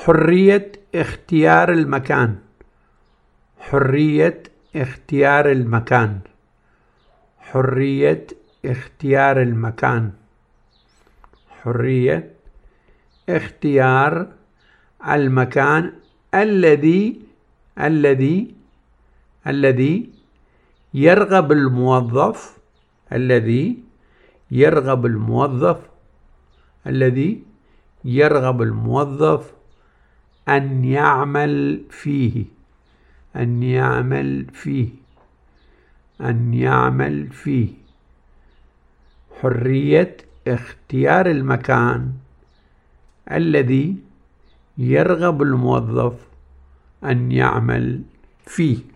حرية اختيار المكان. حرية اختيار المكان. حرية اختيار المكان. حرية اختيار المكان الذي يرغب الموظف أن يعمل فيه. حرية اختيار المكان الذي يرغب الموظف أن يعمل فيه.